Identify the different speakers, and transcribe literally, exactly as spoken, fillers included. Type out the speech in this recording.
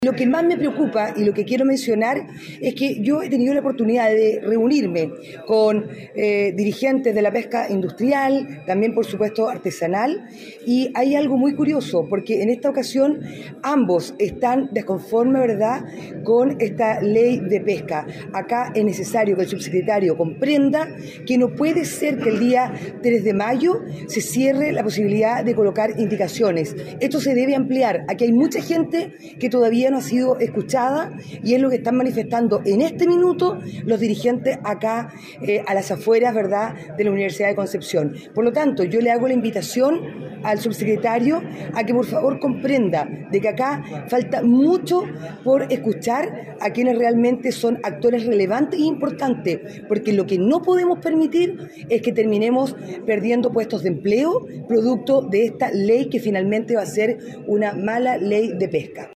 Speaker 1: Lo que más me preocupa y lo que quiero mencionar es que yo he tenido la oportunidad de reunirme con eh, dirigentes de la pesca industrial, también por supuesto artesanal, y hay algo muy curioso, porque en esta ocasión ambos están desconformes, ¿verdad?, con esta ley de pesca. Acá es necesario que el subsecretario comprenda que no puede ser que el día tres de mayo se cierre la posibilidad de colocar indicaciones. Esto se debe ampliar. Aquí hay mucha gente que todavía no ha sido escuchada y es lo que están manifestando en este minuto los dirigentes acá eh, a las afueras, ¿verdad?, de la Universidad de Concepción. Por lo tanto, yo le hago la invitación al subsecretario a que por favor comprenda de que acá falta mucho por escuchar a quienes realmente son actores relevantes e importantes, porque lo que no podemos permitir es que terminemos perdiendo puestos de empleo producto de esta ley que finalmente va a ser una mala ley de pesca.